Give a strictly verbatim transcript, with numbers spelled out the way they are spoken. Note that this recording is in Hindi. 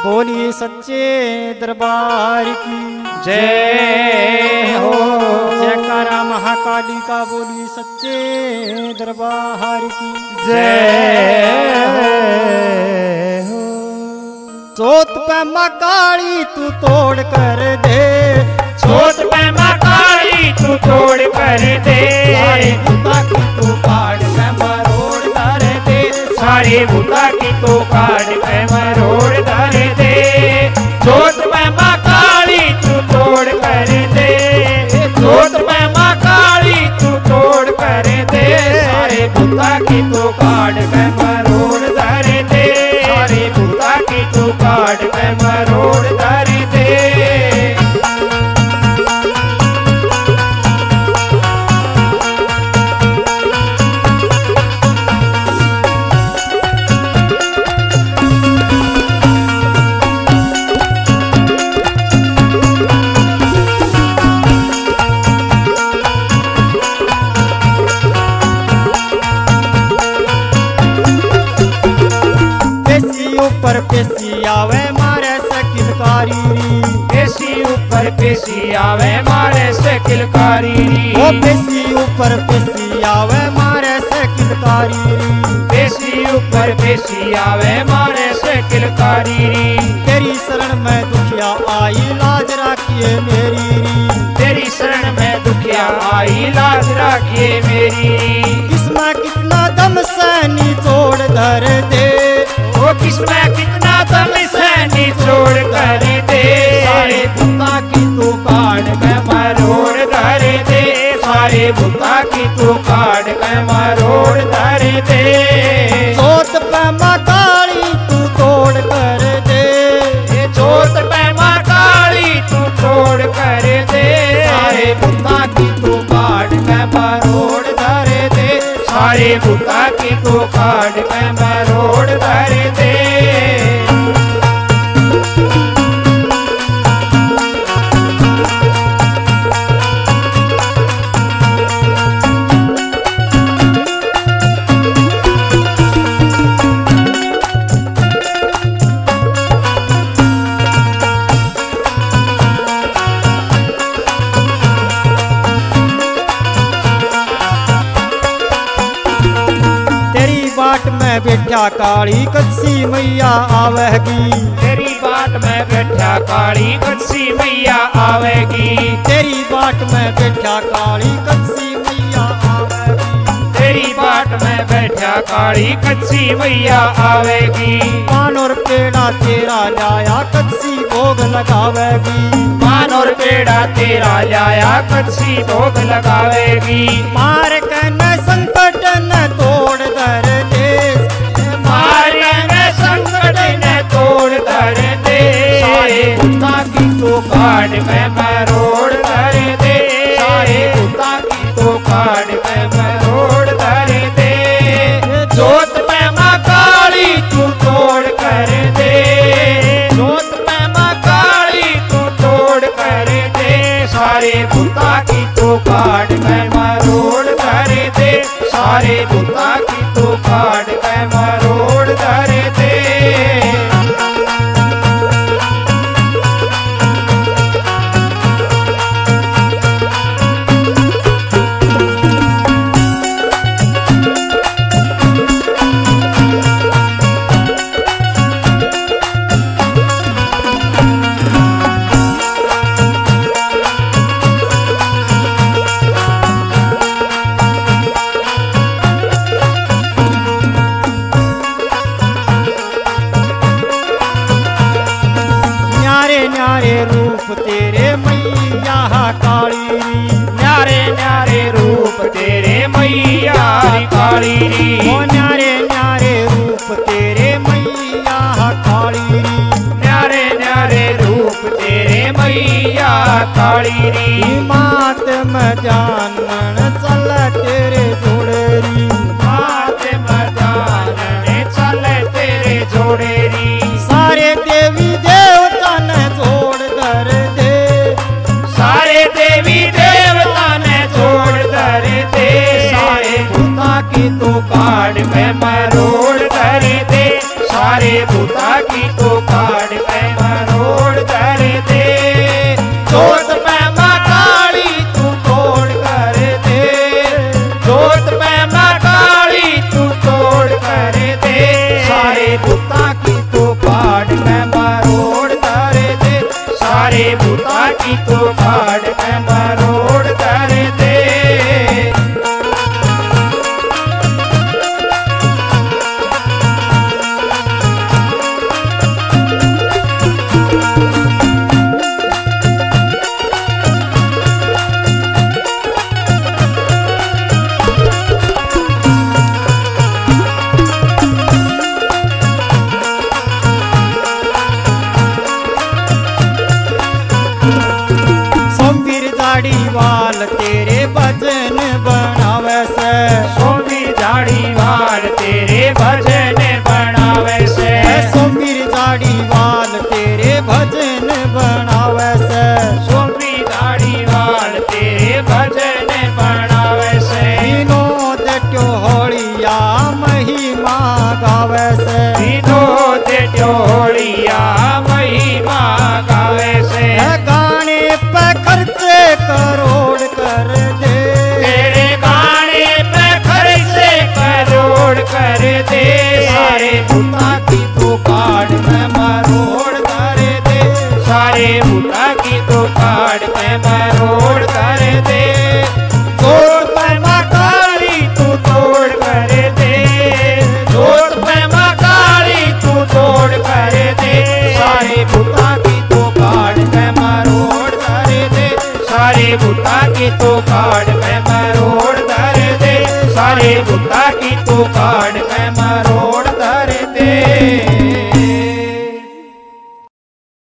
बोलिए सच्चे दरबार की जय हो। जयकारा महाकाली का बोलिए सच्चे दरबार की जय हो। चोट पे मकाली तू तोड़ कर दे, चोट पे मकाली तू तोड़ कर दे, सारे बुता की तू काट पे मरोड़ कर दे, सारे बुता की तू काट पे मरोड़ कर दे। चोट पे मकाली तू तोड़ कर दे, चोट पे मकाली तू तोड़ कर दे, सारे बुता की तू काट पे मरोड़ कर दे, सारे बुता की तू काट पे मरोड़ कर दे। ऊपर पेशी आवे मारे से किलकारी री, पेशी ऊपर पेशी आवे मारे से किलकारी री, ओ पेशी ऊपर पेशी आवे मारे से किलकारी री, पेशी ऊपर पेशी आवे मारे से किलकारी री। तेरी शरण में दुखिया आई लाज राखिए मेरी री, तेरी शरण में दुखिया आई लाज राखिए मेरी। किसमें कितना दम से निचोड़ धर दे, वो किसमें कितना दम से निचोड़ कर दे, सारे बुता की तू काट के मरोड़ कर दे, सारे बुता की तू काट के मरोड़ कर दे। चोट पे मकाली तू तोड़ कर दे, चोट पे मकाली तू तोड़ कर दे, सारे बुता की तू काट के मरोड़ धर दे, सारे बुता की तू काट के मरोड़ कर दे। बाट में बैठा काली कच्ची मैया आवेगी, तेरी बाट में बैठा काली कच्ची मैया आवेगी, तेरी बाट में बैठा काली कच्ची मैया आवेगी, तेरी बाट में बैठा काली कच्ची मैया आवेगी। पान और पेड़ा तेरा लाया कच्ची भोग लगावेगी, पान और पेड़ा तेरा लाया कच्ची भोग लगावेगी। मार के न संकट न तोड़ धर दे, मार के न संकट न तोड़ धर दे, सारे बुता की तू काट में मरोड़ धर दे, सारे बुता की तू काट में मरोड़ धर दे। जोत पे मकाली तू तोड़ कर दे, जोत पे मकाली तू तोड़ कर दे, सारे बुता की तू काट में मरोड़ धर दे, सारे बुता की तू काट में मरोड़ धर दे। न्यारे रूप तेरे मैया काली, न्यारे न्यारे रूप तेरे मैया काली, ओ न्यारे न्यारे रूप तेरे मैया काली, न्यारे न्यारे रूप तेरे मैया काली। मात में जानन चल तेरे जोड़ेरी, मात में जानन चल तेरे जोड़ेरी, सारे देवी देवता ने जोड़ धर दे, सारे देवी देवता ने जोड़ धर दे, सारे बुता की तू काट में मरोड़ धर दे, सारे बुता की